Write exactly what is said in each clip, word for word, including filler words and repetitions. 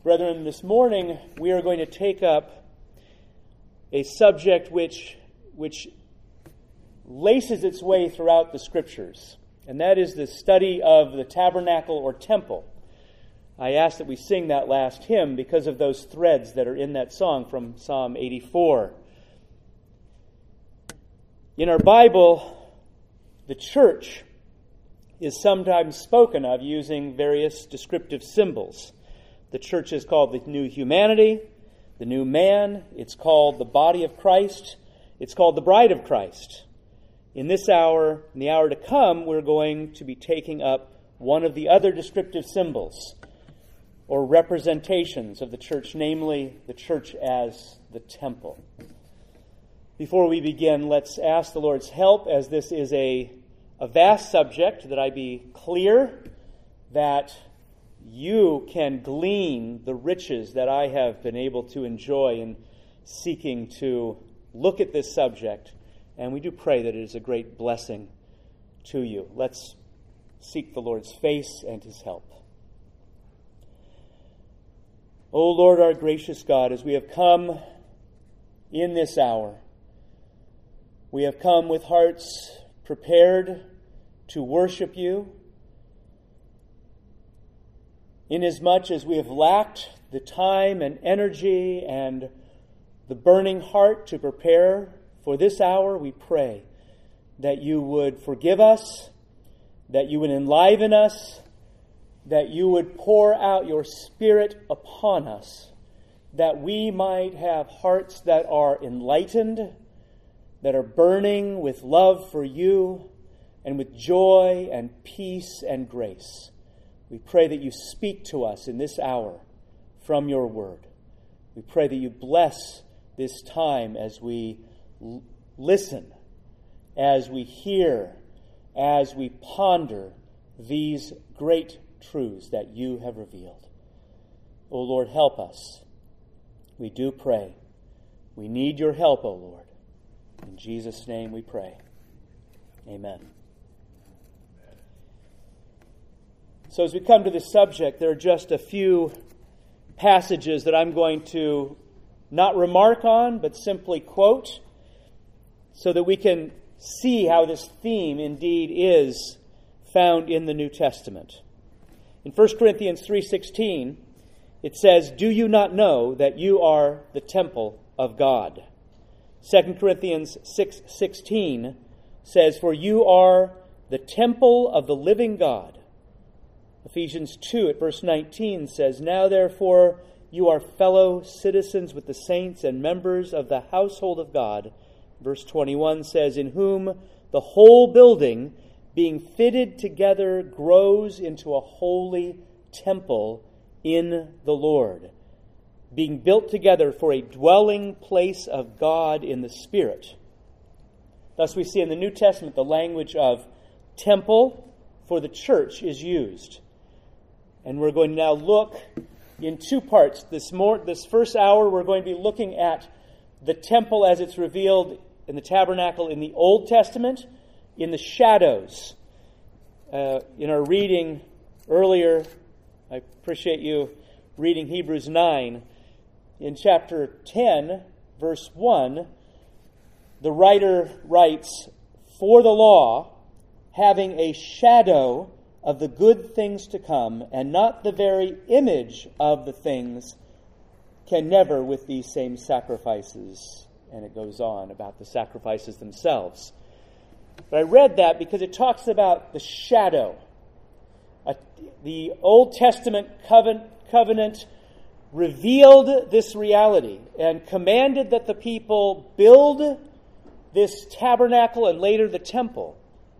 Brethren, this morning we are going to take up a subject which, which laces its way throughout the Scriptures, and that is the study of the tabernacle or temple. I asked that we sing that last hymn because of those threads that are in that song from Psalm eighty-four. In our Bible, the church is sometimes spoken of using various descriptive symbols. The church is called the new humanity, the new man. It's called the body of Christ. It's called the bride of Christ. In this hour, in the hour to come, we're going to be taking up one of the other descriptive symbols or representations of the church, namely the church as the temple. Before we begin, let's ask the Lord's help, as this is a, a vast subject, that I be clear, that you can glean the riches that I have been able to enjoy in seeking to look at this subject. And we do pray that it is a great blessing to you. Let's seek the Lord's face and His help. O Lord, our gracious God, as we have come in this hour, we have come with hearts prepared to worship you. Inasmuch as we have lacked the time and energy and the burning heart to prepare for this hour, we pray that you would forgive us, that you would enliven us, that you would pour out your Spirit upon us, that we might have hearts that are enlightened, that are burning with love for you, and with joy and peace and grace. We pray that you speak to us in this hour from your word. We pray that you bless this time as we l- listen, as we hear, as we ponder these great truths that you have revealed. O Lord, help us. We do pray. We need your help, O Lord. In Jesus' name we pray. Amen. So as we come to this subject, there are just a few passages that I'm going to not remark on, but simply quote, so that we can see how this theme indeed is found in the New Testament. In First Corinthians three sixteen, it says, "Do you not know that you are the temple of God?" Second Corinthians six sixteen says, "For you are the temple of the living God." Ephesians two at verse nineteen says, "Now therefore you are fellow citizens with the saints and members of the household of God." Verse twenty-one says, "In whom the whole building, being fitted together, grows into a holy temple in the Lord, being built together for a dwelling place of God in the Spirit." Thus we see in the New Testament the language of temple for the church is used. And we're going to now look in two parts. This more, this first hour we're going to be looking at the temple as it's revealed in the tabernacle in the Old Testament, in the shadows. Uh, in our reading earlier, I appreciate you reading Hebrews nine. In chapter ten, verse one, the writer writes, "For the law, having a shadow of the good things to come, and not the very image of the things, can never with these same sacrifices." And it goes on about the sacrifices themselves. But I read that because it talks about the shadow. Uh, the Old Testament covenant, covenant revealed this reality and commanded that the people build this tabernacle and later the temple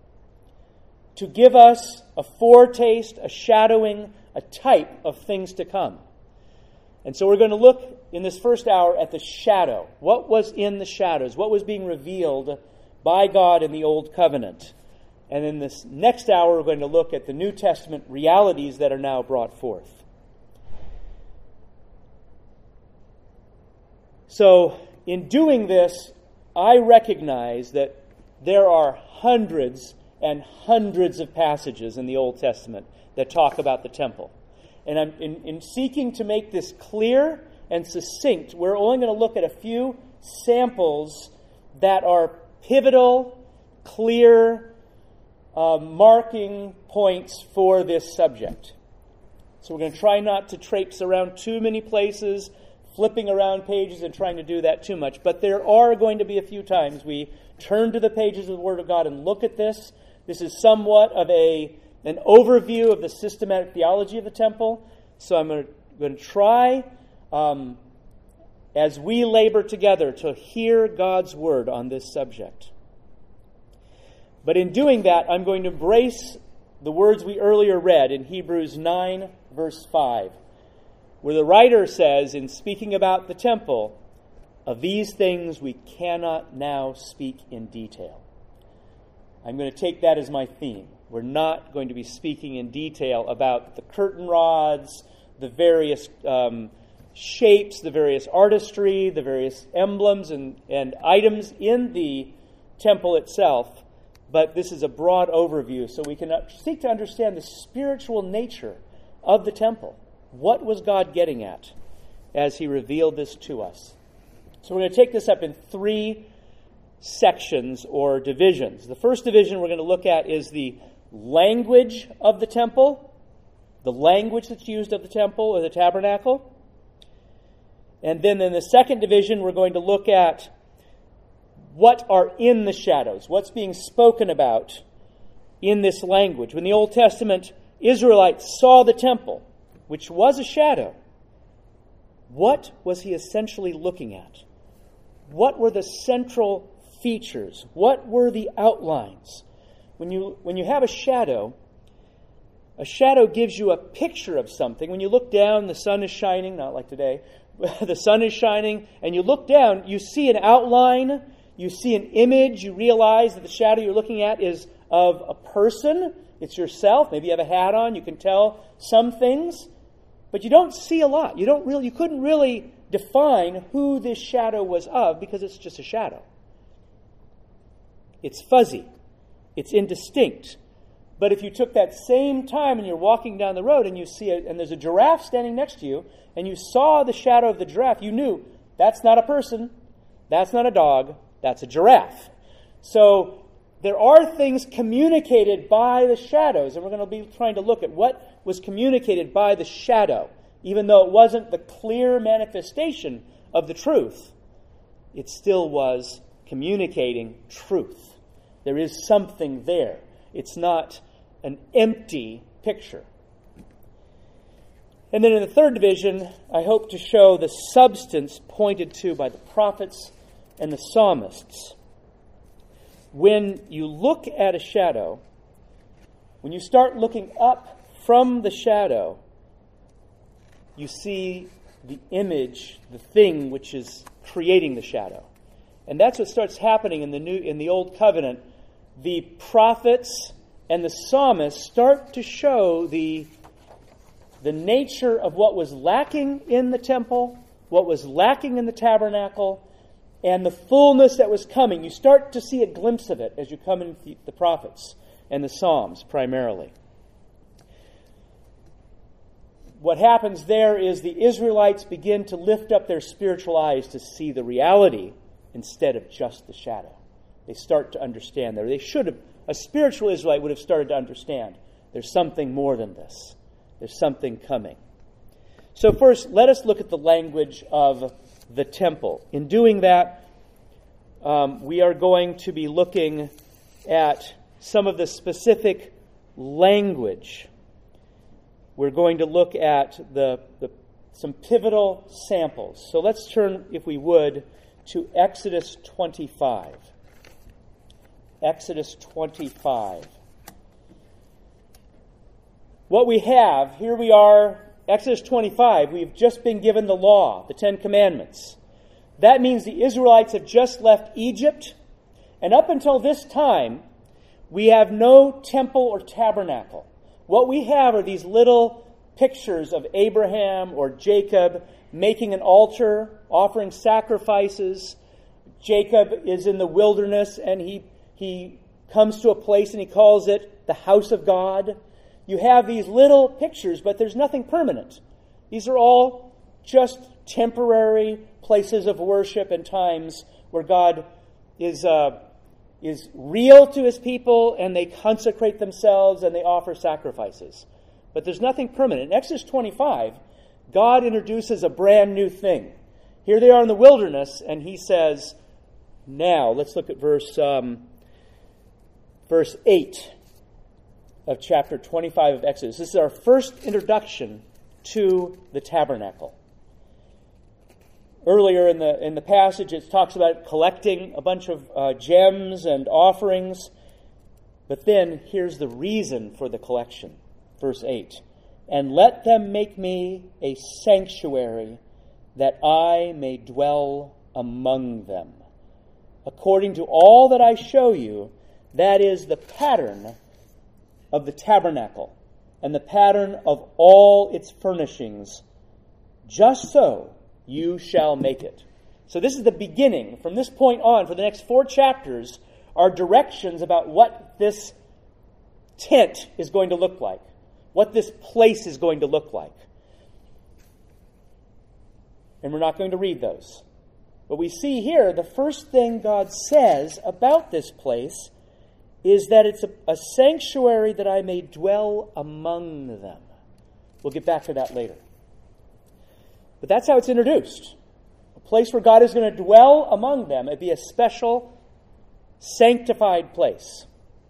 to give us a foretaste, a shadowing, a type of things to come. And so we're going to look in this first hour at the shadow. What was in the shadows? What was being revealed by God in the Old Covenant? And in this next hour, we're going to look at the New Testament realities that are now brought forth. So, in doing this, I recognize that there are hundreds and hundreds of passages in the Old Testament that talk about the temple. And I'm in, in seeking to make this clear and succinct, we're only going to look at a few samples that are pivotal, clear, uh, marking points for this subject. So we're going to try not to traipse around too many places, flipping around pages and trying to do that too much. But there are going to be a few times we turn to the pages of the Word of God and look at this. This is somewhat of a an overview of the systematic theology of the temple. So I'm going to, going to try, um, as we labor together, to hear God's Word on this subject. But in doing that, I'm going to embrace the words we earlier read in Hebrews nine, verse five, where the writer says, in speaking about the temple, of these things we cannot now speak in detail. I'm going to take that as my theme. We're not going to be speaking in detail about the curtain rods, the various um, shapes, the various artistry, the various emblems and, and items in the temple itself. But this is a broad overview so we can seek to understand the spiritual nature of the temple. What was God getting at as he revealed this to us? So we're going to take this up in three sections or divisions. The first division we're going to look at is the language of the temple, the language that's used of the temple or the tabernacle. And then in the second division, we're going to look at what are in the shadows, what's being spoken about in this language. When the Old Testament Israelites saw the temple, which was a shadow, what was he essentially looking at? What were the central features? What were the outlines? When you when you have a shadow, a shadow gives you a picture of something. When you look down, the sun is shining, not like today, the sun is shining, and you look down, you see an outline, you see an image, you realize that the shadow you're looking at is of a person, it's yourself, maybe you have a hat on, you can tell some things, but you don't see a lot. You don't really, you couldn't really define who this shadow was of because it's just a shadow. It's fuzzy. It's indistinct. But if you took that same time and you're walking down the road and you see a, and there's a giraffe standing next to you and you saw the shadow of the giraffe, you knew that's not a person, that's not a dog, that's a giraffe. So there are things communicated by the shadows, and we're going to be trying to look at what was communicated by the shadow. Even though it wasn't the clear manifestation of the truth, it still was communicating truth. There is something there. It's not an empty picture. And then in the third division, I hope to show the substance pointed to by the prophets and the psalmists. When you look at a shadow, when you start looking up from the shadow, you see the image, the thing which is creating the shadow. And that's what starts happening in the new in the Old Covenant. The prophets and the psalmists start to show the, the nature of what was lacking in the temple, what was lacking in the tabernacle, and the fullness that was coming. You start to see a glimpse of it as you come into the, the prophets and the Psalms primarily. What happens there is the Israelites begin to lift up their spiritual eyes to see the reality instead of just the shadow. They start to understand there. They should have, a spiritual Israelite would have started to understand there's something more than this. There's something coming. So first, let us look at the language of the temple. In doing that, um, we are going to be looking at some of the specific language. We're going to look at the, the some pivotal samples. So let's turn, if we would, to Exodus twenty-five. Exodus twenty-five. What we have, here we are, Exodus twenty-five, we've just been given the law, the Ten Commandments. That means the Israelites have just left Egypt, and up until this time, we have no temple or tabernacle. What we have are these little pictures of Abraham or Jacob making an altar, offering sacrifices. Jacob is in the wilderness, and he He comes to a place and he calls it the house of God. you have these little pictures, but there's nothing permanent. These are all just temporary places of worship and times where God is uh, is real to his people, and they consecrate themselves and they offer sacrifices. But there's nothing permanent. In Exodus twenty-five, God introduces a brand new thing. Here they are in the wilderness, and he says, now, let's look at verse um, verse eight of chapter twenty-five of Exodus. This is our first introduction to the tabernacle. Earlier in the in the passage, it talks about collecting a bunch of uh, gems and offerings. But then, here's the reason for the collection. Verse eight. And let them make me a sanctuary, that I may dwell among them, according to all that I show you, that is the pattern of the tabernacle, and the pattern of all its furnishings. Just so you shall make it. So this is the beginning. From this point on, for the next four chapters, are directions about what this tent is going to look like, what this place is going to look like. And we're not going to read those. But we see here, the first thing God says about this place is that it's a, a sanctuary that I may dwell among them. We'll get back to that later. But that's how it's introduced. A place where God is going to dwell among them. It'd be a special, sanctified place.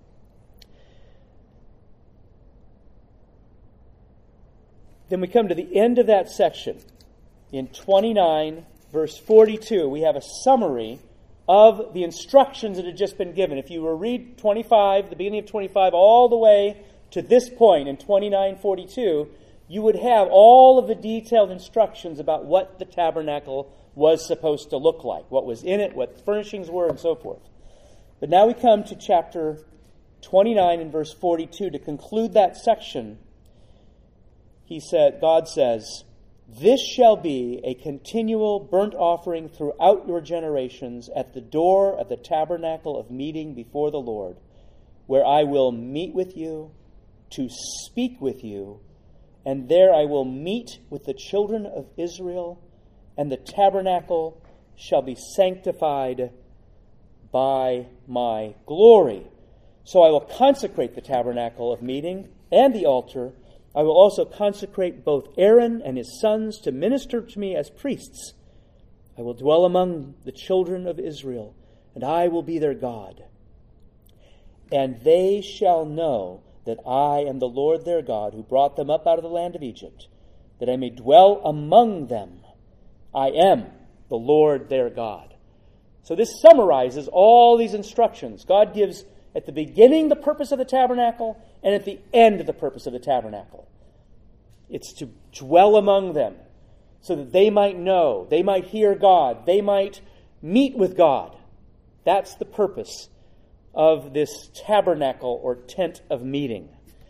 Then we come to the end of that section. In twenty-nine, verse forty-two, we have a summary of the instructions that had just been given. If you were to read twenty-five, the beginning of twenty-five, all the way to this point in twenty-nine forty-two, you would have all of the detailed instructions about what the tabernacle was supposed to look like, what was in it, what the furnishings were, and so forth. But now we come to chapter twenty-nine and verse forty-two. To conclude that section, he said, God says, this shall be a continual burnt offering throughout your generations at the door of the tabernacle of meeting before the Lord, where I will meet with you, to speak with you, and there I will meet with the children of Israel, and the tabernacle shall be sanctified by my glory. So I will consecrate the tabernacle of meeting and the altar. I will also consecrate both Aaron and his sons to minister to me as priests. I will dwell among the children of Israel, and I will be their God. And they shall know that I am the Lord their God, who brought them up out of the land of Egypt, that I may dwell among them. I am the Lord their God. So this summarizes all these instructions. God gives at the beginning the purpose of the tabernacle, and at the end the purpose of the tabernacle. It's to dwell among them, so that they might know, they might hear God, they might meet with God. That's the purpose of this tabernacle or tent of meeting.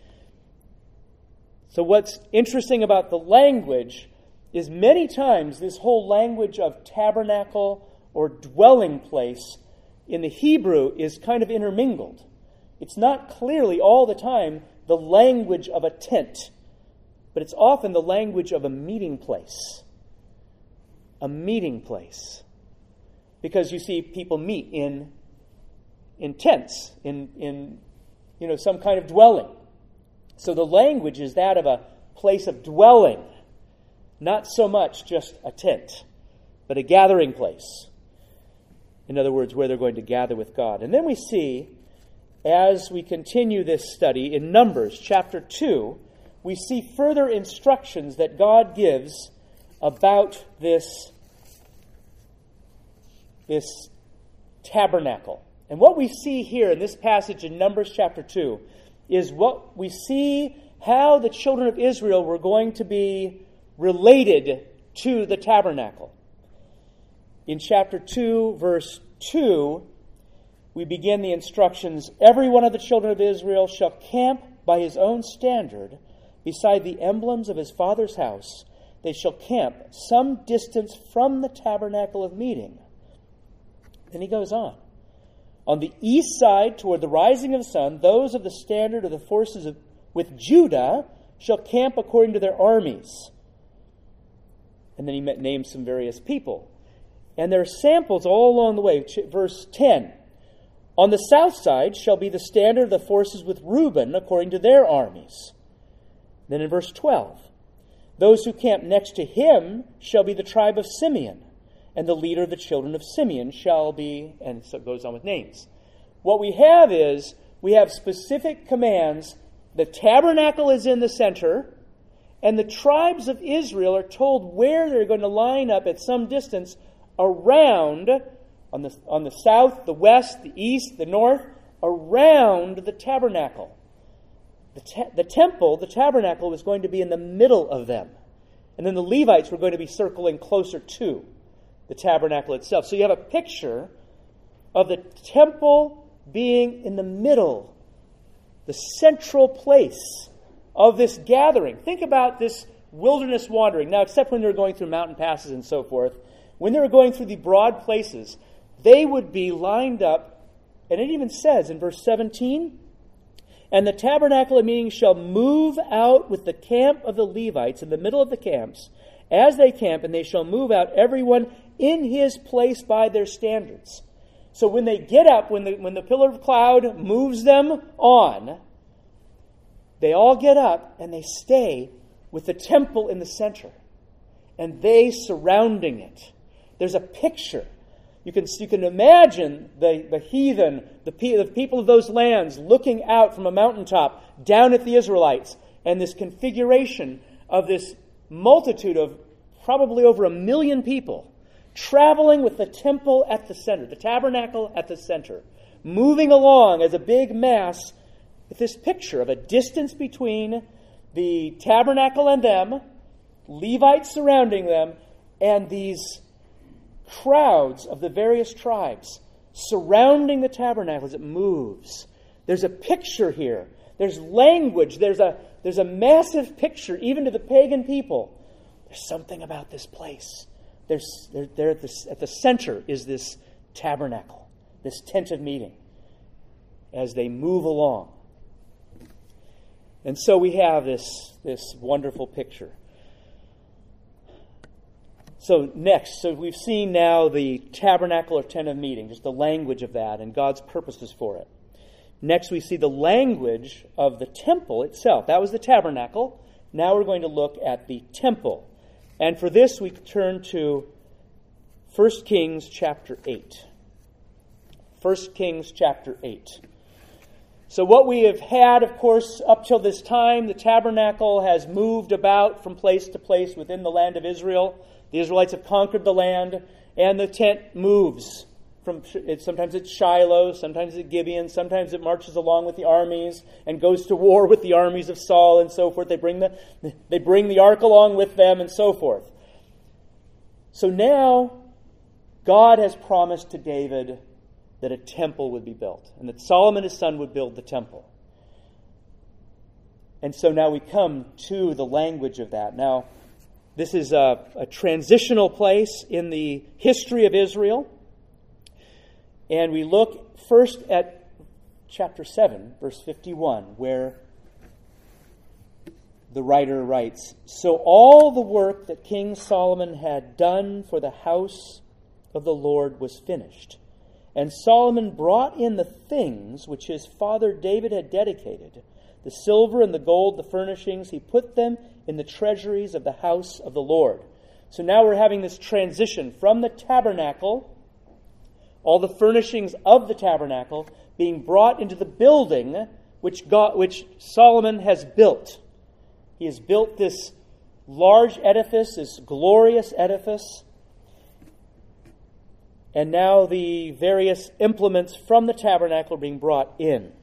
So what's interesting about the language is many times this whole language of tabernacle or dwelling place in the Hebrew is kind of intermingled. It's not clearly all the time the language of a tent, but it's often the language of a meeting place. A meeting place. Because you see people meet in in tents, in, in you know, some kind of dwelling. So the language is that of a place of dwelling, not so much just a tent, but a gathering place. In other words, where they're going to gather with God. And then we see, as we continue this study in Numbers chapter two, we see further instructions that God gives about this, this tabernacle. And what we see here in this passage in Numbers chapter two is what we see how the children of Israel were going to be related to the tabernacle. In chapter two, verse two, we begin the instructions, every one of the children of Israel shall camp by his own standard beside the emblems of his father's house. They shall camp some distance from the tabernacle of meeting. Then he goes on. On the east side, toward the rising of the sun, those of the standard of the forces of with Judah shall camp according to their armies. And then he names some various people. And there are samples all along the way. Verse ten. On the south side shall be the standard of the forces with Reuben according to their armies. Then in verse twelve. Those who camp next to him shall be the tribe of Simeon. And the leader of the children of Simeon shall be, and so it goes on with names. What we have is, we have specific commands. The tabernacle is in the center, and the tribes of Israel are told where they're going to line up at some distance around, on the, on the south, the west, the east, the north, around the tabernacle. The, te- the temple, the tabernacle, was going to be in the middle of them. And then the Levites were going to be circling closer to the tabernacle itself. So you have a picture of the temple being in the middle, the central place of this gathering. Think about this wilderness wandering. Now, except when they were going through mountain passes and so forth, when they were going through the broad places, they would be lined up, and it even says in verse seventeen, and the tabernacle of meeting shall move out with the camp of the Levites in the middle of the camps, as they camp, and they shall move out everyone in his place by their standards. So when they get up, when the, when the pillar of cloud moves them on, they all get up and they stay with the temple in the center. And they surrounding it. There's a picture. You can, you can imagine the, the heathen, the, the people of those lands looking out from a mountaintop down at the Israelites, and this configuration of this multitude of probably over a million people traveling with the temple at the center, the tabernacle at the center, moving along as a big mass with this picture of a distance between the tabernacle and them, Levites surrounding them, and these crowds of the various tribes surrounding the tabernacle as it moves. There's a picture here. There's language. There's a, there's a massive picture, even to the pagan people. There's something about this place. There's, they're, they're at, the, at the center is this tabernacle, this tent of meeting, as they move along. And so we have this, this wonderful picture. So next, so we've seen now the tabernacle or tent of meeting, just the language of that and God's purposes for it. Next we see the language of the temple itself. That was the tabernacle. Now we're going to look at the temple. And for this we turn to First Kings chapter eight. First Kings chapter eight. So what we have had, of course, up till this time, the tabernacle has moved about from place to place within the land of Israel. The Israelites have conquered the land, and the tent moves. From sometimes it's Shiloh, sometimes it's Gibeon, sometimes it marches along with the armies and goes to war with the armies of Saul and so forth. They bring the they bring the ark along with them and so forth. So now God has promised to David that a temple would be built, and that Solomon his son would build the temple. And so now we come to the language of that. Now, this is a, a transitional place in the history of Israel. And we look first at chapter seven, verse fifty-one, where the writer writes, "So all the work that King Solomon had done for the house of the Lord was finished. And Solomon brought in the things which his father David had dedicated, the silver and the gold, the furnishings. He put them in the treasuries of the house of the Lord." So now we're having this transition from the tabernacle, all the furnishings of the tabernacle being brought into the building which God, which Solomon has built. He has built this large edifice, this glorious edifice. And now the various implements from the tabernacle are being brought in.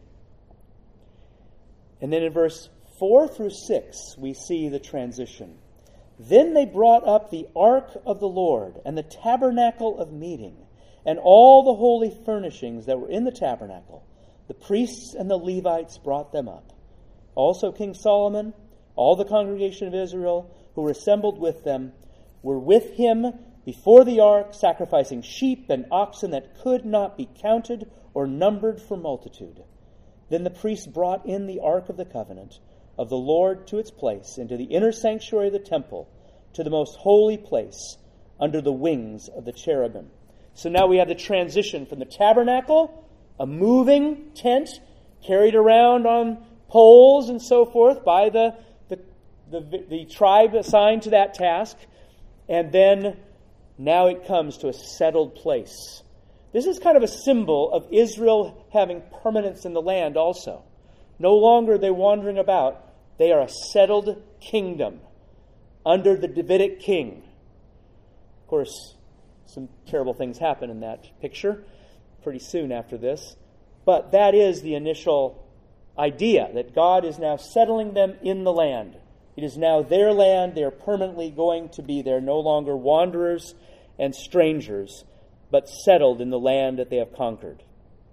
And then in verse four through six, we see the transition. "Then they brought up the ark of the Lord and the tabernacle of meeting, and all the holy furnishings that were in the tabernacle. The priests and the Levites brought them up. Also King Solomon, all the congregation of Israel who were assembled with them, were with him before the ark, sacrificing sheep and oxen that could not be counted or numbered for multitude. Then the priests brought in the ark of the covenant, of the Lord to its place, into the inner sanctuary of the temple, to the most holy place, under the wings of the cherubim. So now we have the transition from the tabernacle, a moving tent carried around on poles and so forth by the, the, the, the tribe assigned to that task, and then now it comes to a settled place. This is kind of a symbol of Israel having permanence in the land also. No longer are they wandering about. They are a settled kingdom under the Davidic king. Of course, some terrible things happen in that picture pretty soon after this. But that is the initial idea, that God is now settling them in the land. It is now their land. They are permanently going to be there, no longer wanderers and strangers, but settled in the land that they have conquered.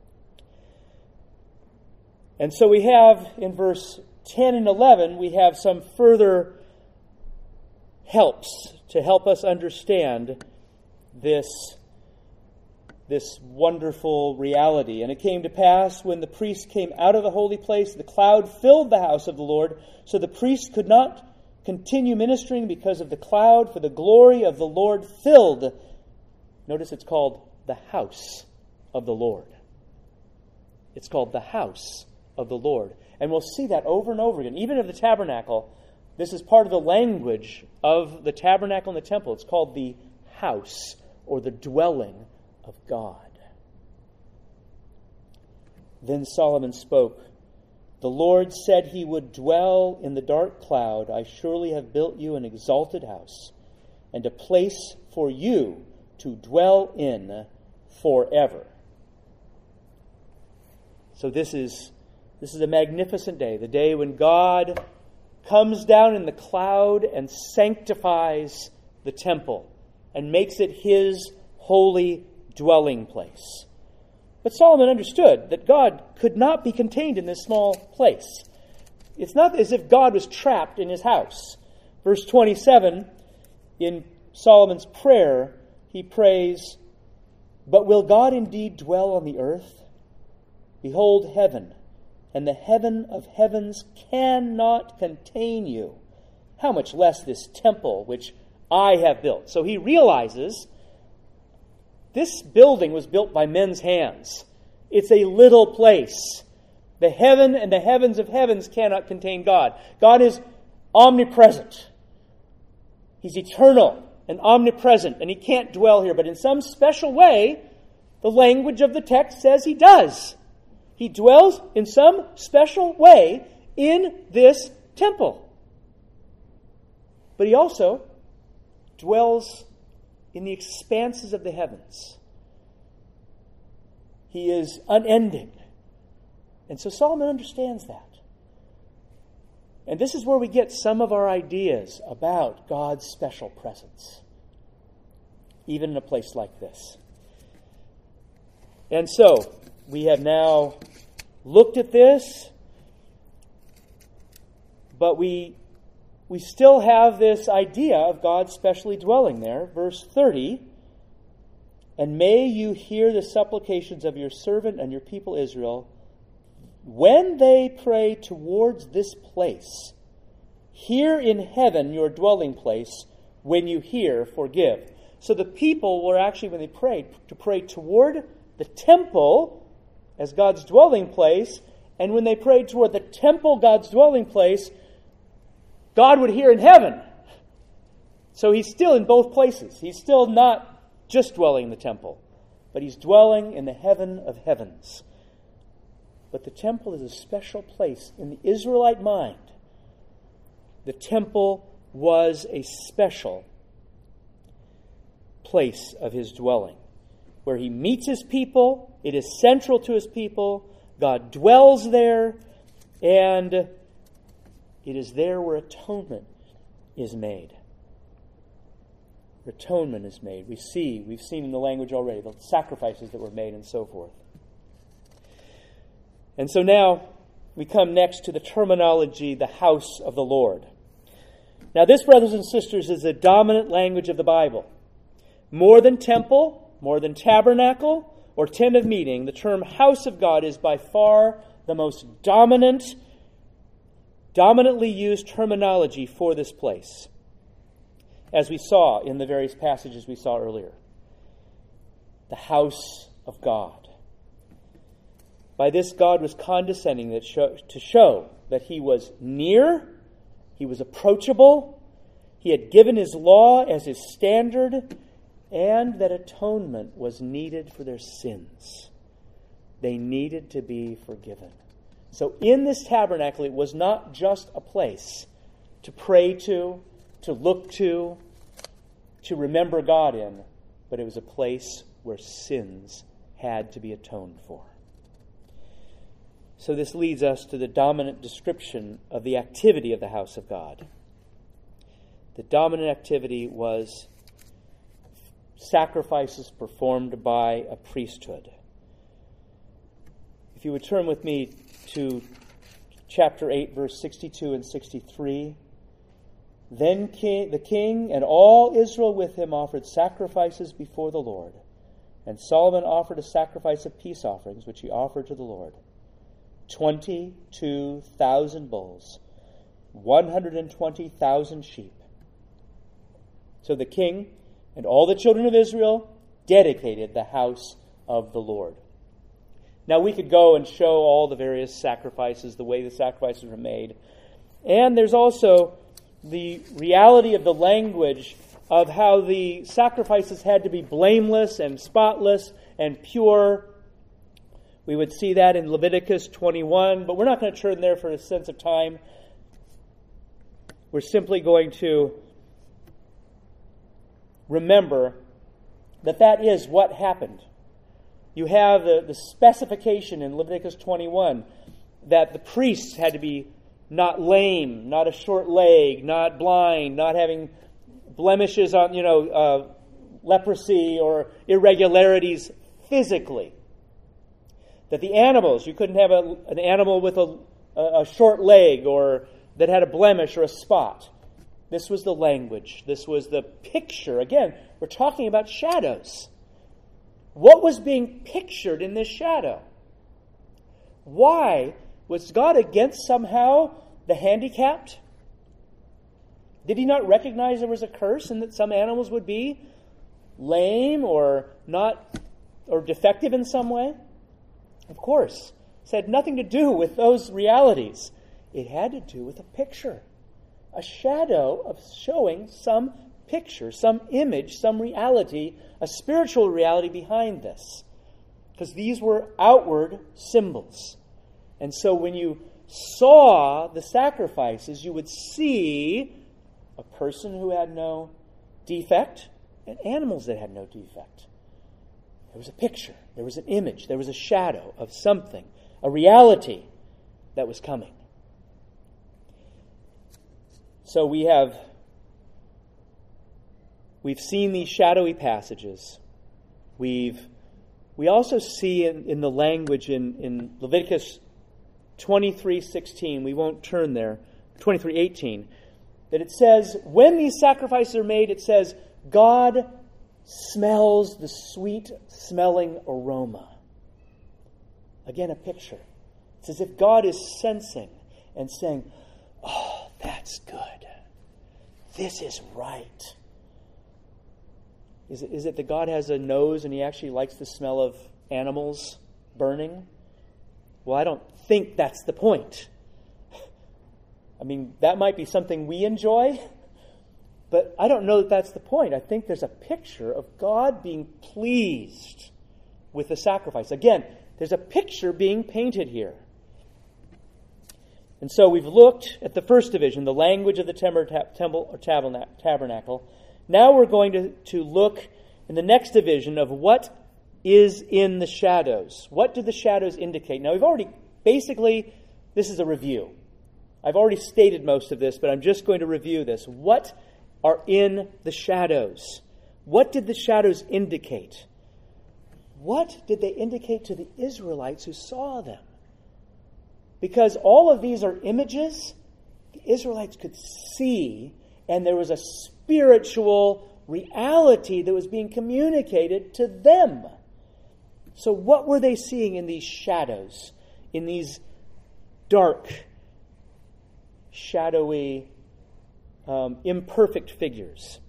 And so we have, in verse ten and eleven, we have some further helps to help us understand this, this wonderful reality. And it came to pass, when the priest came out of the holy place, the cloud filled the house of the Lord, so the priest could not continue ministering because of the cloud, for the glory of the Lord filled. Notice it's called the house of the Lord. It's called the house of the Lord. And we'll see that over and over again. Even of the tabernacle, this is part of the language of the tabernacle and the temple. It's called the house, or the dwelling of God. Then Solomon spoke. The Lord said he would dwell in the dark cloud. I surely have built you an exalted house, and a place for you to dwell in forever. So this is this is a magnificent day, the day when God comes down in the cloud and sanctifies the temple and makes it his holy dwelling place. But Solomon understood that God could not be contained in this small place. It's not as if God was trapped in his house. Verse twenty-seven, in Solomon's prayer, he prays, "But will God indeed dwell on the earth? Behold heaven, and the heaven of heavens cannot contain you. How much less this temple which I have built." So he realizes this building was built by men's hands. It's a little place. The heaven and the heavens of heavens cannot contain God. God is omnipresent. He's eternal and omnipresent, and he can't dwell here. But in some special way, the language of the text says he does. He dwells in some special way in this temple. But he also dwells in the expanses of the heavens. He is unending. And so Solomon understands that. And this is where we get some of our ideas about God's special presence, even in a place like this. And so, we have now looked at this, but we we still have this idea of God specially dwelling there. Verse thirty, "And may you hear the supplications of your servant and your people Israel, when they pray towards this place. Hear in heaven your dwelling place. When you hear, forgive." So the people were actually, when they prayed, to pray toward the temple as God's dwelling place. And when they prayed toward the temple, God's dwelling place, God would hear in heaven. So he's still in both places. He's still not just dwelling in the temple, but he's dwelling in the heaven of heavens. But the temple is a special place in the Israelite mind. The temple was a special place of his dwelling, where he meets his people. It is central to his people. God dwells there, and it is there where atonement is made. Atonement is made. We see, we've seen in the language already, the sacrifices that were made and so forth. And so now we come next to the terminology, the house of the Lord. Now this, brothers and sisters, is the dominant language of the Bible. More than temple, more than tabernacle, or tent of meeting, the term house of God is by far the most dominant dominantly used terminology for this place, as we saw in the various passages we saw earlier. The house of God. By this, God was condescending that show, to show that he was near, he was approachable, he had given his law as his standard, and that atonement was needed for their sins. They needed to be forgiven. So in this tabernacle, it was not just a place to pray to, to look to, to remember God in, but it was a place where sins had to be atoned for. So this leads us to the dominant description of the activity of the house of God. The dominant activity was sacrifices performed by a priesthood. If you would turn with me to chapter eight, verse sixty-two and sixty-three. Then king, the king and all Israel with him offered sacrifices before the Lord. And Solomon offered a sacrifice of peace offerings, which he offered to the Lord. Twenty-two thousand bulls, one hundred and twenty thousand sheep. So the king and all the children of Israel dedicated the house of the Lord. Now we could go and show all the various sacrifices, the way the sacrifices were made. And there's also the reality of the language of how the sacrifices had to be blameless and spotless and pure. We would see that in Leviticus twenty-one, but we're not going to turn there for a sense of time. We're simply going to remember that that is what happened. You have the, the specification in Leviticus twenty-one that the priests had to be not lame, not a short leg, not blind, not having blemishes on, you know, uh, leprosy or irregularities physically. That the animals, you couldn't have a, an animal with a, a short leg or that had a blemish or a spot. This was the language. This was the picture. Again, we're talking about shadows. What was being pictured in this shadow? Why? Was God against somehow the handicapped? Did he not recognize there was a curse and that some animals would be lame or not or defective in some way? Of course. It had nothing to do with those realities. It had to do with a picture. A shadow of showing some picture, some image, some reality, a spiritual reality behind this. Because these were outward symbols. And so when you saw the sacrifices, you would see a person who had no defect and animals that had no defect. There was a picture, there was an image, there was a shadow of something, a reality that was coming. So we have we've seen these shadowy passages. We've we also see in, in the language in, in Leviticus twenty-three sixteen, we won't turn there, twenty-three eighteen, that it says, when these sacrifices are made, it says, God smells the sweet-smelling aroma. Again, a picture. It's as if God is sensing and saying, oh, that's good. This is right. Is it, is it that God has a nose and he actually likes the smell of animals burning? Well, I don't think that's the point. I mean, that might be something we enjoy, but I don't know that that's the point. I think there's a picture of God being pleased with the sacrifice. Again, there's a picture being painted here. And so we've looked at the first division, the language of the temple or tabernacle. Now we're going to, to look in the next division of what is in the shadows. What do the shadows indicate? Now we've already, basically, this is a review. I've already stated most of this, but I'm just going to review this. What are in the shadows? What did the shadows indicate? What did they indicate to the Israelites who saw them? Because all of these are images the Israelites could see, and there was a spiritual reality that was being communicated to them. So what were they seeing in these shadows, in these dark shadowy, um, imperfect figures.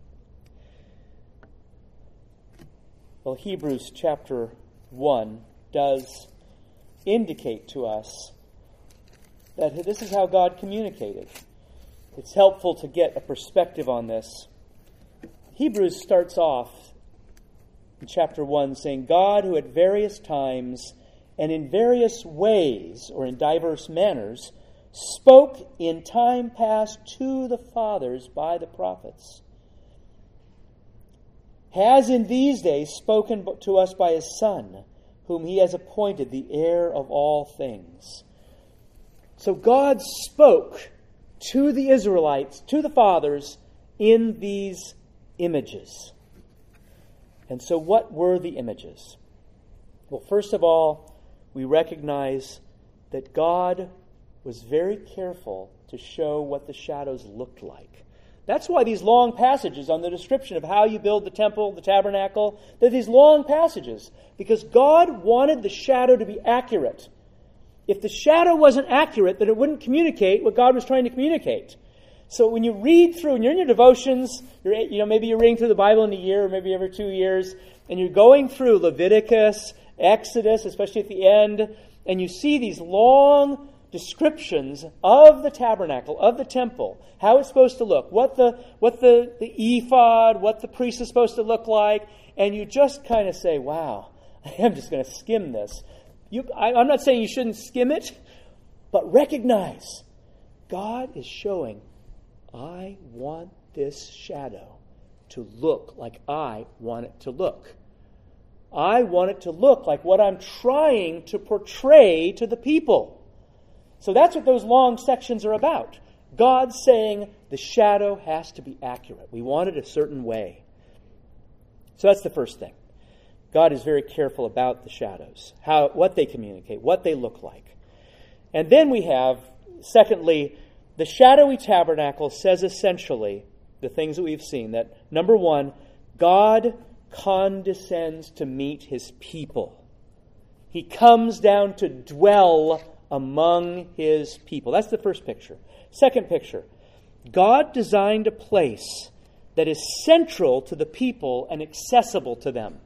Well, Hebrews chapter one does indicate to us that this is how God communicated. It's helpful to get a perspective on this. Hebrews starts off in chapter one saying, God, who at various times and in various ways, or in diverse manners, spoke in time past to the fathers by the prophets, has in these days spoken to us by his Son, whom he has appointed the heir of all things. So God spoke to the Israelites, to the fathers, in these images. And so what were the images? Well, first of all, we recognize that God was very careful to show what the shadows looked like. That's why these long passages on the description of how you build the temple, the tabernacle, they're these long passages, because God wanted the shadow to be accurate. If the shadow wasn't accurate, then it wouldn't communicate what God was trying to communicate. So when you read through, and you're in your devotions, you're, you know, maybe you're reading through the Bible in a year, or maybe every two years, and you're going through Leviticus, Exodus, especially at the end, and you see these long descriptions of the tabernacle, of the temple, how it's supposed to look, what the what the, the ephod, what the priest is supposed to look like, and you just kind of say, wow, I'm just going to skim this. You, I, I'm not saying you shouldn't skim it, but recognize God is showing, I want this shadow to look like I want it to look. I want it to look like what I'm trying to portray to the people. So that's what those long sections are about. God saying the shadow has to be accurate. We want it a certain way. So that's the first thing. God is very careful about the shadows, how what they communicate, what they look like. And then we have, secondly, the shadowy tabernacle says essentially the things that we've seen. That, number one, God condescends to meet his people. He comes down to dwell among his people. That's the first picture. Second picture, God designed a place that is central to the people and accessible to them.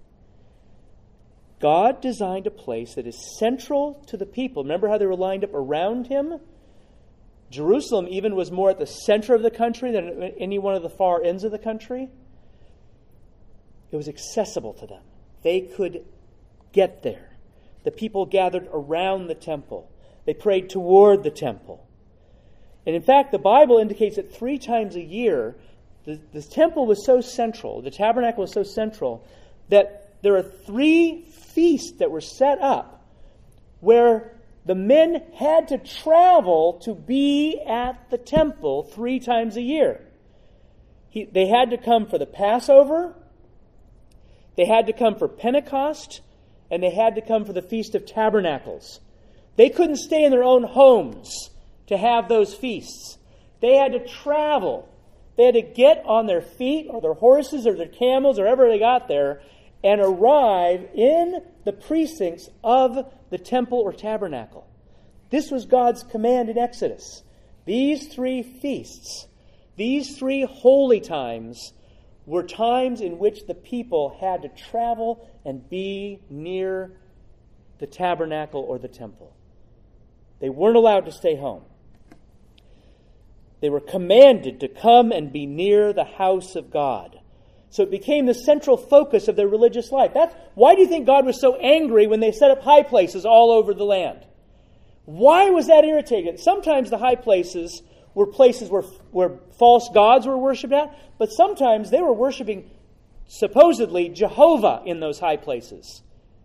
God designed a place that is central to the people. Remember how they were lined up around him? Jerusalem even was more at the center of the country than any one of the far ends of the country. It was accessible to them. They could get there. The people gathered around the temple. They prayed toward the temple. And in fact, the Bible indicates that three times a year, the, the temple was so central, the tabernacle was so central, that there are three feasts that were set up where the men had to travel to be at the temple three times a year. He, they had to come for the Passover, they had to come for Pentecost, and they had to come for the Feast of Tabernacles. They couldn't stay in their own homes to have those feasts. They had to travel. They had to get on their feet or their horses or their camels or wherever they got there and arrive in the precincts of the temple or tabernacle. This was God's command in Exodus. These three feasts, these three holy times, were times in which the people had to travel and be near the tabernacle or the temple. They weren't allowed to stay home. They were commanded to come and be near the house of God. So it became the central focus of their religious life. That's, why do you think God was so angry when they set up high places all over the land? Why was that irritating? Sometimes the high places were places where, where false gods were worshipped at, but sometimes they were worshiping, supposedly, Jehovah in those high places.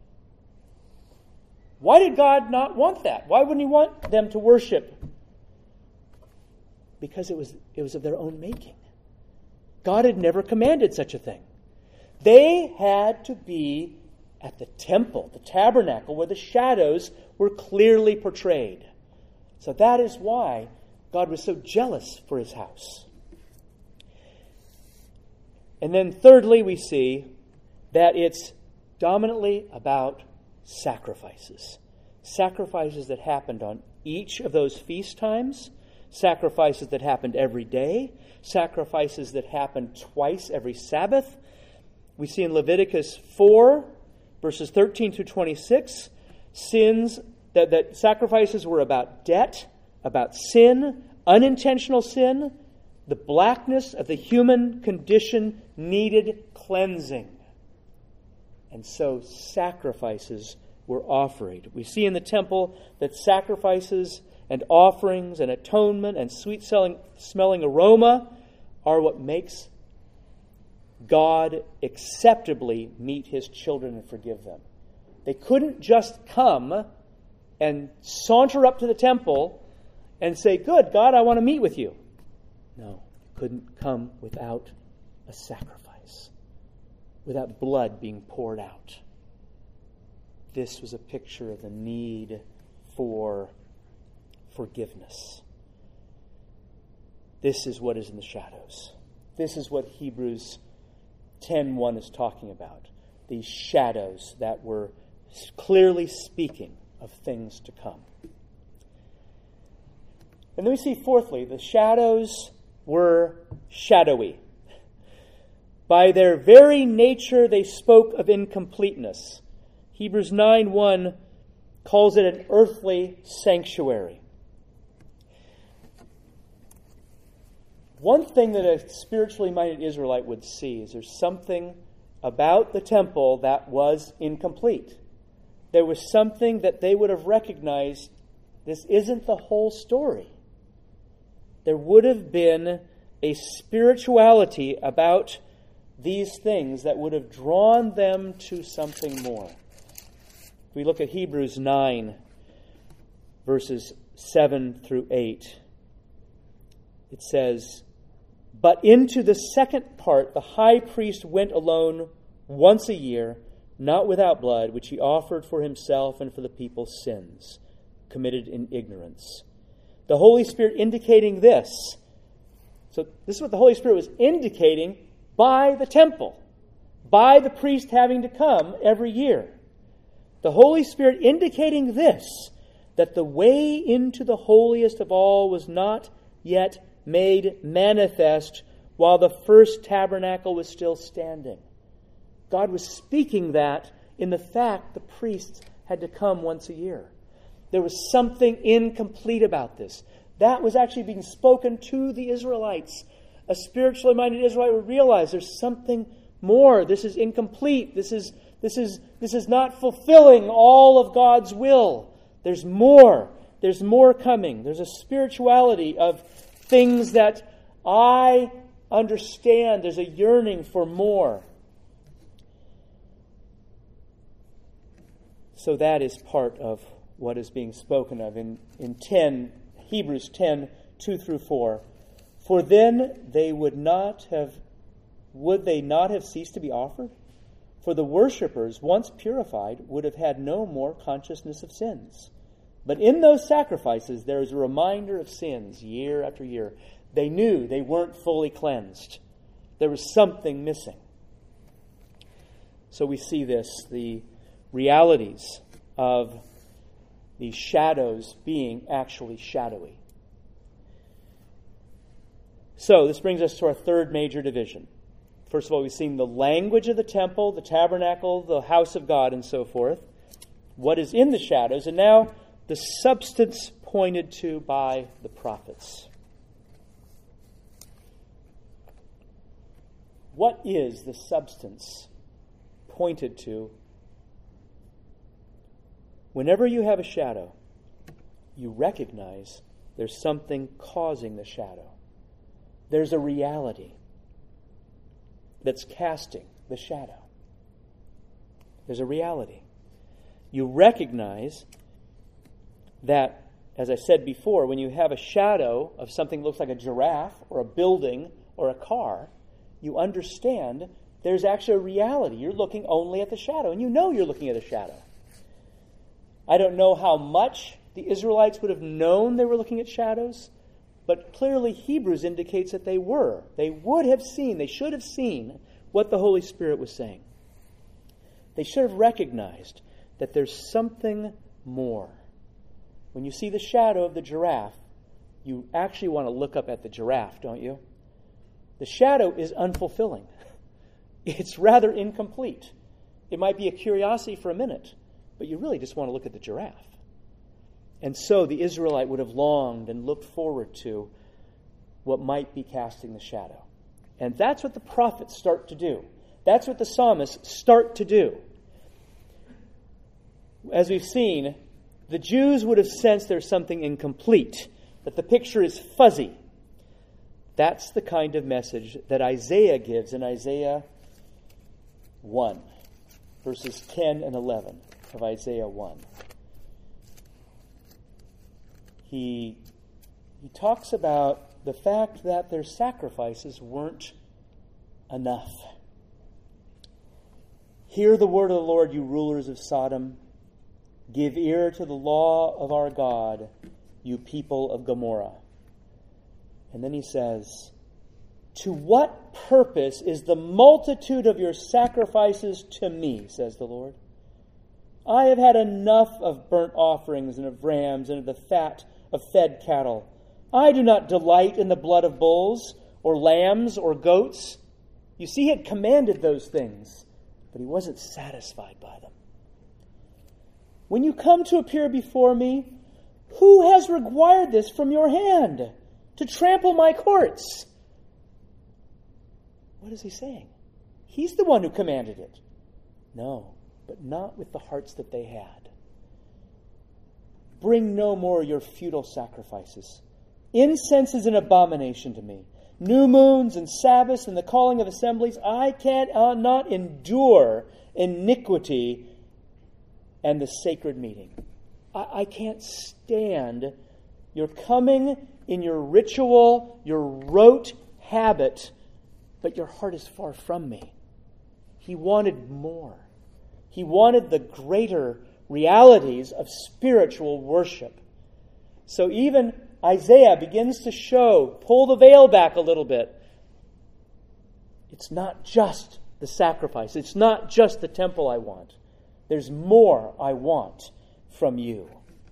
Why did God not want that? Why wouldn't he want them to worship? Because it was, it was of their own making. God had never commanded such a thing. They had to be at the temple, the tabernacle, where the shadows were clearly portrayed. So that is why God was so jealous for his house. And then thirdly, we see that it's dominantly about sacrifices. Sacrifices that happened on each of those feast times. sacrifices that happened every day, sacrifices that happened twice every Sabbath. We see in Leviticus four, verses thirteen through twenty-six, sins that, that sacrifices were about debt, about sin, unintentional sin. The blackness of the human condition needed cleansing. And so sacrifices were offered. We see in the temple that sacrifices and offerings and atonement and sweet-smelling aroma are what makes God acceptably meet His children and forgive them. They couldn't just come and saunter up to the temple and say, "Good, God, I want to meet with you." No, couldn't come without a sacrifice, without blood being poured out. This was a picture of the need for forgiveness. This is what is in the shadows. This is what Hebrews ten one is talking about. These shadows that were clearly speaking of things to come. And then we see, fourthly, the shadows were shadowy. By their very nature, they spoke of incompleteness. Hebrews nine one calls it an earthly sanctuary. One thing that a spiritually minded Israelite would see is there's something about the temple that was incomplete. There was something that they would have recognized, this isn't the whole story. There would have been a spirituality about these things that would have drawn them to something more. If we look at Hebrews nine, verses seven through eight, it says, "But into the second part the high priest went alone once a year, not without blood, which he offered for himself and for the people's sins, committed in ignorance." The Holy Spirit indicating this. So this is what the Holy Spirit was indicating by the temple, by the priest having to come every year. The Holy Spirit indicating this, that the way into the holiest of all was not yet made manifest while the first tabernacle was still standing. God was speaking that in the fact the priests had to come once a year. There was something incomplete about this. That was actually being spoken to the Israelites. A spiritually minded Israelite would realize there's something more. This is incomplete. This is, this is, this is not fulfilling all of God's will. There's more. There's more coming. There's a spirituality of things that I understand. There's a yearning for more. So that is part of what is being spoken of in, in ten, Hebrews ten, two through four. "For then they would not have, would they not have ceased to be offered? For the worshippers, once purified, would have had no more consciousness of sins. But in those sacrifices there is a reminder of sins year after year." They knew they weren't fully cleansed. There was something missing. So we see this, the realities of these shadows being actually shadowy. So this brings us to our third major division. First of all, we've seen the language of the temple, the tabernacle, the house of God, and so forth. What is in the shadows, and now the substance pointed to by the prophets. What is the substance pointed to? Whenever you have a shadow, you recognize there's something causing the shadow. There's a reality that's casting the shadow. There's a reality. You recognize that, as I said before, when you have a shadow of something that looks like a giraffe or a building or a car, you understand there's actually a reality. You're looking only at the shadow, and you know you're looking at a shadow. I don't know how much the Israelites would have known they were looking at shadows, but clearly Hebrews indicates that they were. They would have seen, they should have seen what the Holy Spirit was saying. They should have recognized that there's something more. When you see the shadow of the giraffe, you actually want to look up at the giraffe, don't you? The shadow is unfulfilling. It's rather incomplete. It might be a curiosity for a minute, but you really just want to look at the giraffe. And so the Israelite would have longed and looked forward to what might be casting the shadow. And that's what the prophets start to do. That's what the psalmists start to do. As we've seen, the Jews would have sensed there's something incomplete, that the picture is fuzzy. That's the kind of message that Isaiah gives in Isaiah one, verses ten and eleven of Isaiah one. He, he talks about the fact that their sacrifices weren't enough. Hear the word of the Lord, you rulers of Sodom. Give ear to the law of our God, you people of Gomorrah. And then he says, to what purpose is the multitude of your sacrifices to me, says the Lord? I have had enough of burnt offerings and of rams and of the fat of fed cattle. I do not delight in the blood of bulls or lambs or goats. You see, he had commanded those things, but he wasn't satisfied by them. When you come to appear before me, who has required this from your hand, to trample my courts? What is he saying? He's the one who commanded it. No, but not with the hearts that they had. Bring no more your futile sacrifices. Incense is an abomination to me. New moons and Sabbaths and the calling of assemblies. I cannot endure iniquity and the sacred meeting. I, I can't stand your coming in your ritual, your rote habit, but your heart is far from me. He wanted more. He wanted the greater realities of spiritual worship. So even Isaiah begins to show, pull the veil back a little bit. It's not just the sacrifice. It's not just the temple I want. There's more I want from you.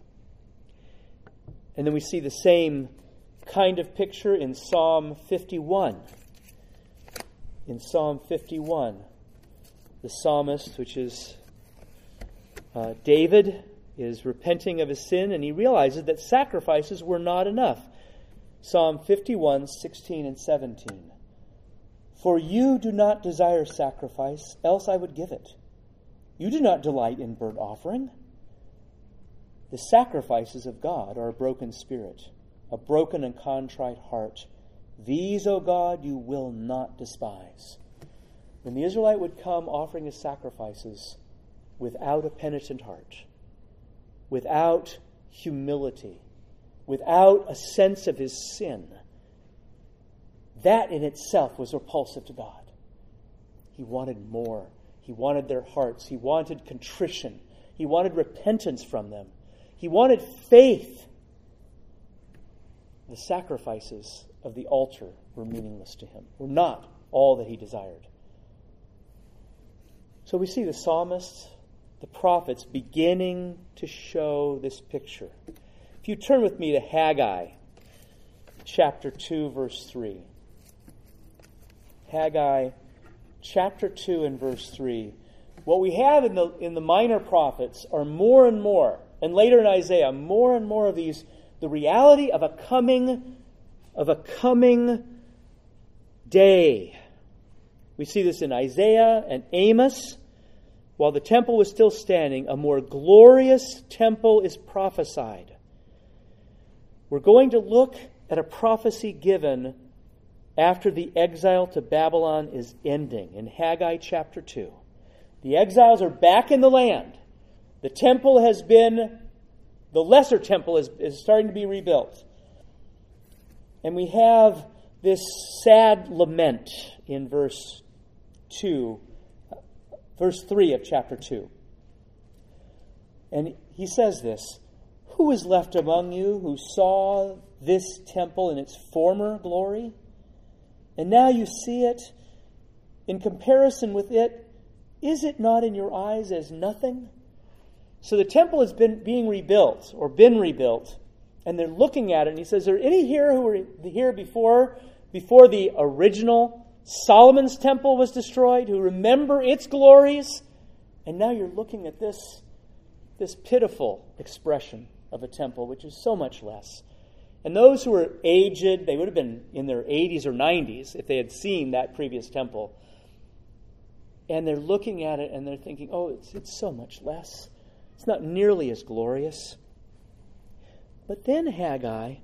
And then we see the same kind of picture in Psalm fifty-one. In Psalm fifty-one, the psalmist, which is uh, David, is repenting of his sin, and he realizes that sacrifices were not enough. Psalm fifty-one, sixteen and seventeen. For you do not desire sacrifice, else I would give it. You do not delight in burnt offering. The sacrifices of God are a broken spirit, a broken and contrite heart. These, O God, you will not despise. When the Israelite would come offering his sacrifices without a penitent heart, without humility, without a sense of his sin, that in itself was repulsive to God. He wanted more. He wanted their hearts. He wanted contrition. He wanted repentance from them. He wanted faith. The sacrifices of the altar were meaningless to him, were not all that he desired. So we see the psalmists, the prophets, beginning to show this picture. If you turn with me to Haggai, chapter two, verse three. Haggai, chapter two and verse three. What we have in the in the minor prophets are more and more, and later in Isaiah, more and more of these, the reality of a coming, of a coming day. We see this in Isaiah and Amos. While the temple was still standing, a more glorious temple is prophesied. We're going to look at a prophecy given after the exile to Babylon is ending in Haggai chapter two. The exiles are back in the land. The temple has been, the lesser temple is, is starting to be rebuilt. And we have this sad lament in verse two, verse three of chapter two. And he says this, "Who is left among you who saw this temple in its former glory? And now you see it in comparison with it. Is it not in your eyes as nothing?" So the temple has been being rebuilt, or been rebuilt, And they're looking at it, and he says, are any here who were here before, before the original Solomon's temple was destroyed, who remember its glories? And now you're looking at this, this pitiful expression of a temple, which is so much less. And those who were aged, they would have been in their eighties or nineties if they had seen that previous temple. And they're looking at it and they're thinking, oh, it's, it's so much less. It's not nearly as glorious. But then Haggai,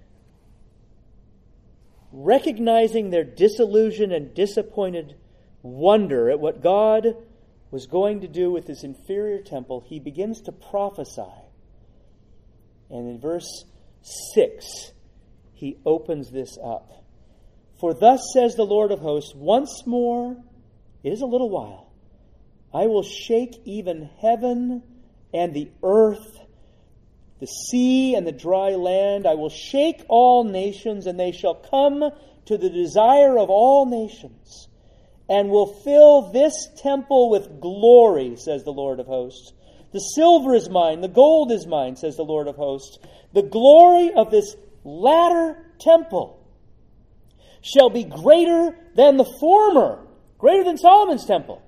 recognizing their disillusion and disappointed wonder at what God was going to do with his inferior temple, he begins to prophesy. And in verse six, he opens this up. For thus says the Lord of hosts, once more, it is a little while, I will shake even heaven and the earth, the sea and the dry land. I will shake all nations, and they shall come to the desire of all nations, and will fill this temple with glory, says the Lord of hosts. The silver is mine, the gold is mine, says the Lord of hosts. The glory of this latter temple shall be greater than the former, greater than Solomon's temple.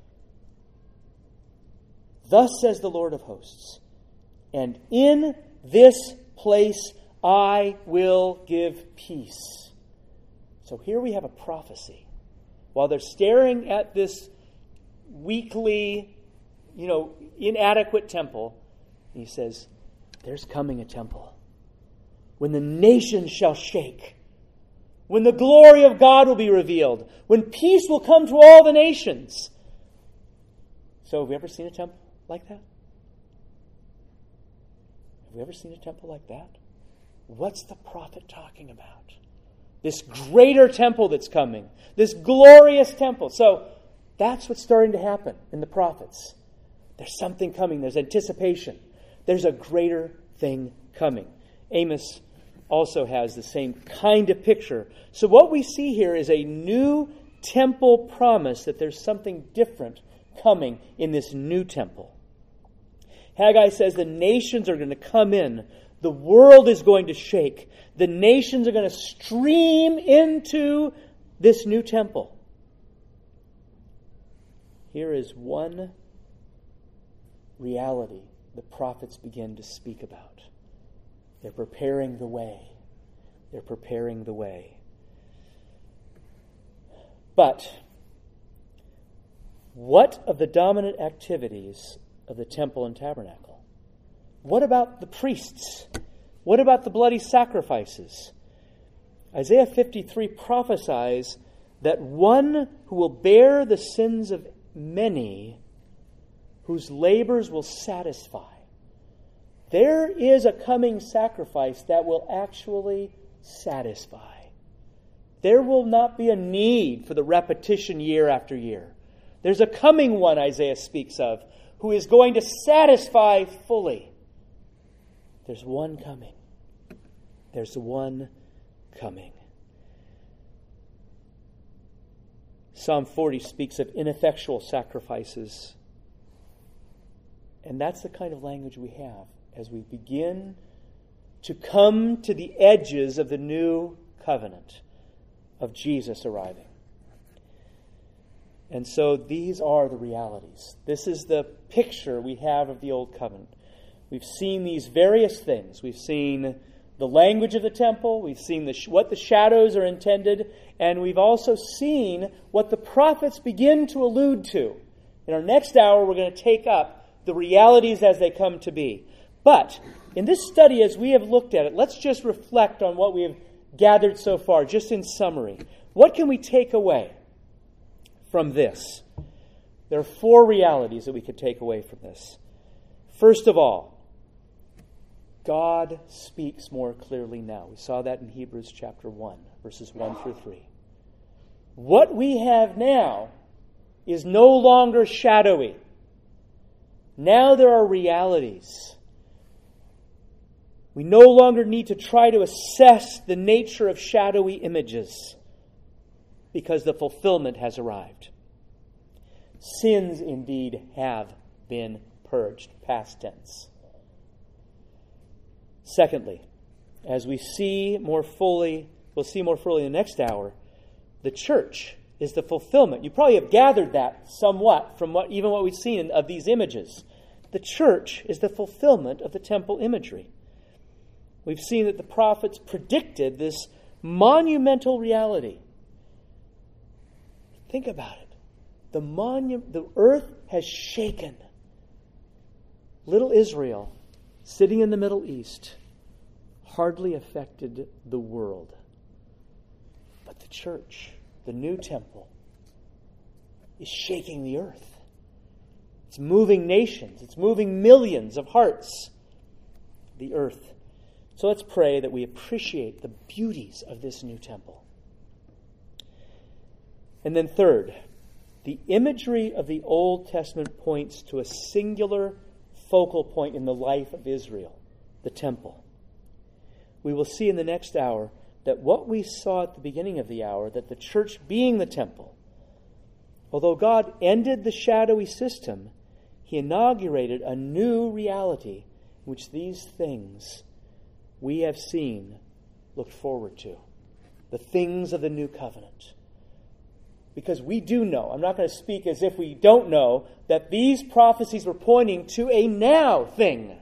Thus says the Lord of hosts, and in this place I will give peace. So here we have a prophecy. While they're staring at this weakly, you know, inadequate temple, he says, there's coming a temple when the nations shall shake, when the glory of God will be revealed, when peace will come to all the nations. So have we ever seen a temple like that? Have we ever seen a temple like that? What's the prophet talking about? This greater temple that's coming. This glorious temple. So that's what's starting to happen in the prophets. There's something coming. There's anticipation. There's a greater thing coming. Amos also has the same kind of picture. So what we see here is a new temple promise that there's something different coming in this new temple. Haggai says the nations are going to come in. The world is going to shake. The nations are going to stream into this new temple. Here is one reality the prophets begin to speak about. They're preparing the way. They're preparing the way. But what of the dominant activities of the temple and tabernacle? What about the priests? What about the bloody sacrifices? Isaiah fifty-three prophesies that one who will bear the sins of many, whose labors will satisfy. There is a coming sacrifice that will actually satisfy. There will not be a need for the repetition year after year. There's a coming one Isaiah speaks of, who is going to satisfy fully. There's one coming. There's one coming. Psalm forty speaks of ineffectual sacrifices. And that's the kind of language we have as we begin to come to the edges of the new covenant of Jesus arriving. And so these are the realities. This is the picture we have of the Old Covenant. We've seen these various things. We've seen the language of the temple. We've seen the, what the shadows are intended. And we've also seen what the prophets begin to allude to. In our next hour, we're going to take up the realities as they come to be. But in this study, as we have looked at it, let's just reflect on what we have gathered so far, just in summary. What can we take away from this? There are four realities that we could take away from this. First of all, God speaks more clearly now. We saw that in Hebrews chapter one, verses one through three. What we have now is no longer shadowy. Now there are realities. We no longer need to try to assess the nature of shadowy images because the fulfillment has arrived. Sins indeed have been purged, past tense. Secondly, As we see more fully, we'll see more fully in the next hour, the church is the fulfillment. You probably have gathered that somewhat from what even what we've seen of these images. The church is the fulfillment of the temple imagery. We've seen that the prophets predicted this monumental reality. Think about it. The monu- the earth has shaken. Little Israel, sitting in the Middle East, hardly affected the world. But the church, the new temple, is shaking the earth. It's moving nations. It's moving millions of hearts. The earth. So let's pray that we appreciate the beauties of this new temple. And then third, the imagery of the Old Testament points to a singular focal point in the life of Israel, the temple. We will see in the next hour that what we saw at the beginning of the hour, that the church being the temple, although God ended the shadowy system, He inaugurated a new reality in which these things we have seen looked forward to. The things of the new covenant. Because we do know, I'm not going to speak as if we don't know, that these prophecies were pointing to a now thing.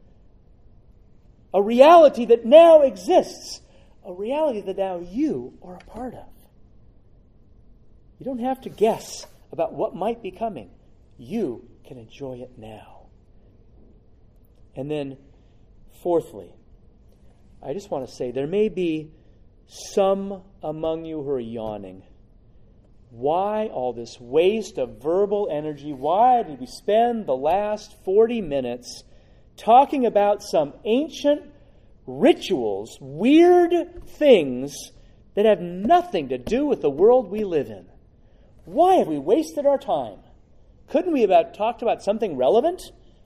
A reality that now exists. A reality that now you are a part of. You don't have to guess about what might be coming. You can enjoy it now. And then, fourthly, I just want to say there may be some among you who are yawning. Why all this waste of verbal energy? Why did we spend the last forty minutes talking about some ancient rituals, weird things that have nothing to do with the world we live in? Why have we wasted our time? Couldn't we have talked about something relevant?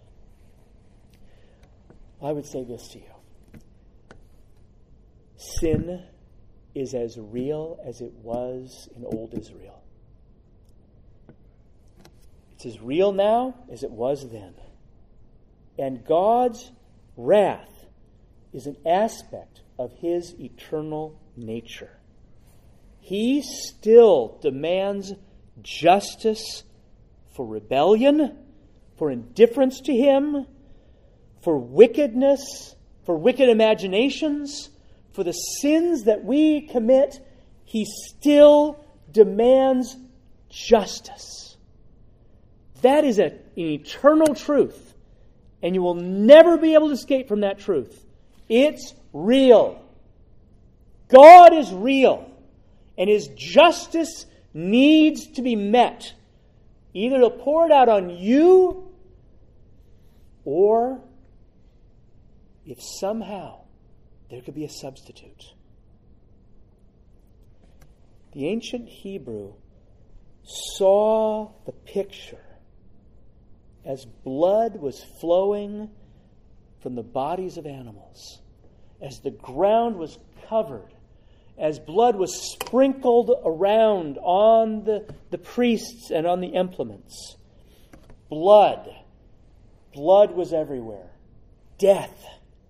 I would say this to you. Sin is as real as it was in old Israel. It's as real now as it was then. And God's wrath is an aspect of His eternal nature. He still demands justice for rebellion, for indifference to Him, for wickedness, for wicked imaginations, for the sins that we commit. He still demands justice. That is a, an eternal truth, and you will never be able to escape from that truth. It's real. God is real, and His justice needs to be met. Either He'll pour it out on you, or if somehow there could be a substitute. The ancient Hebrew saw the picture as blood was flowing from the bodies of animals, as the ground was covered, as blood was sprinkled around on the, the priests and on the implements. Blood. Blood was everywhere. Death.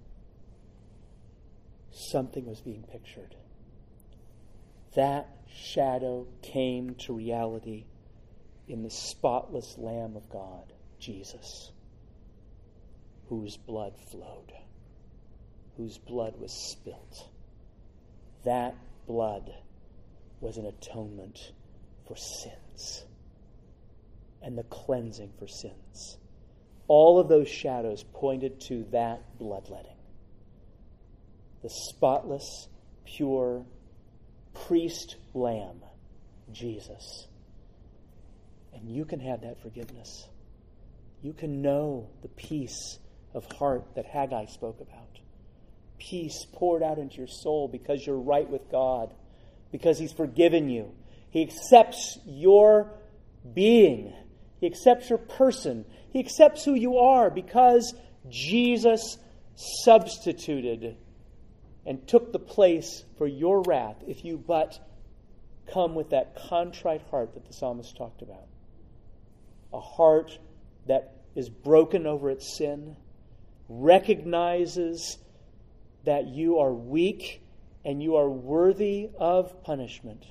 Something was being pictured. That shadow came to reality in the spotless Lamb of God, Jesus, whose blood flowed, whose blood was spilt. That blood was an atonement for sins and the cleansing for sins. All of those shadows pointed to that bloodletting. The spotless, pure priest lamb, Jesus. And you can have that forgiveness. You can know the peace of heart that Haggai spoke about. Peace poured out into your soul because you're right with God, because He's forgiven you. He accepts your being. He accepts your person. He accepts who you are because Jesus substituted and took the place for your wrath if you but come with that contrite heart that the psalmist talked about. A heart that is broken over its sin, recognizes that you are weak and you are worthy of punishment.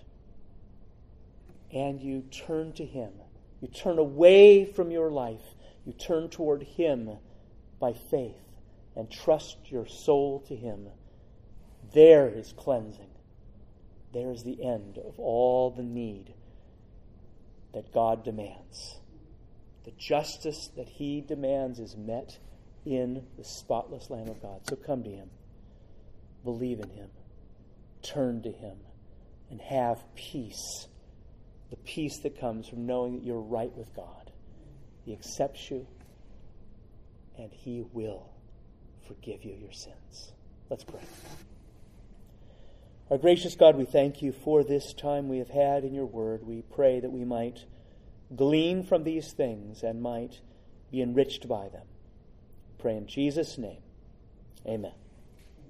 And you turn to Him. You turn away from your life. You turn toward Him by faith and trust your soul to Him. There is cleansing. There is the end of all the need that God demands. The justice that He demands is met in the spotless Lamb of God. So come to Him. Believe in Him. Turn to Him. And have peace. The peace that comes from knowing that you're right with God. He accepts you. And He will forgive you your sins. Let's pray. Our gracious God, we thank You for this time we have had in Your Word. We pray that we might glean from these things and might be enriched by them. We pray in Jesus' name. Amen.